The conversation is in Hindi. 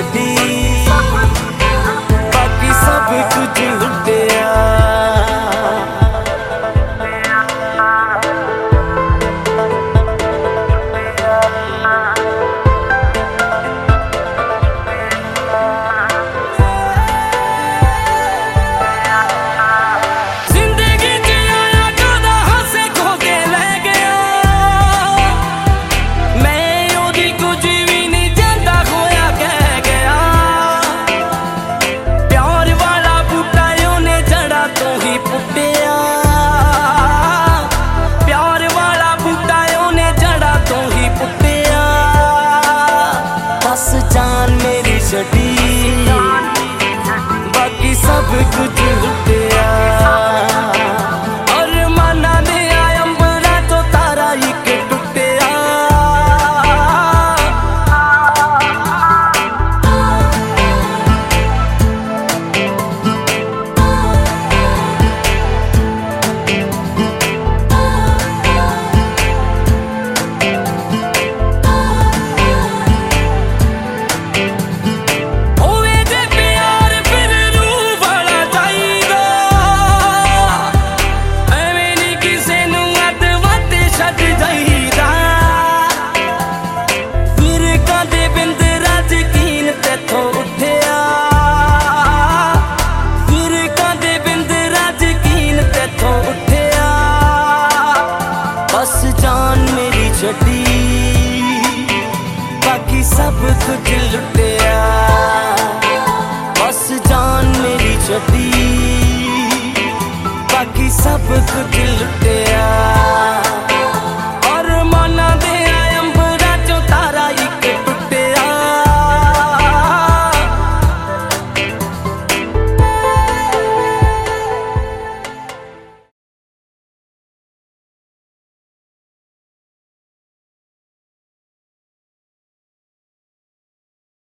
छड़ी बाकी सब कुछ लुटिया। जान मेरी छड़ी बाकी सब कुछ लुटिया। और माना दे अंबरा तो तारा एक टुटिया। बस जान मेरी छड़ी बाकी सब कुछ लुटिया। बस जान मेरी छड़ी बाकी सब कुछ लुटिया।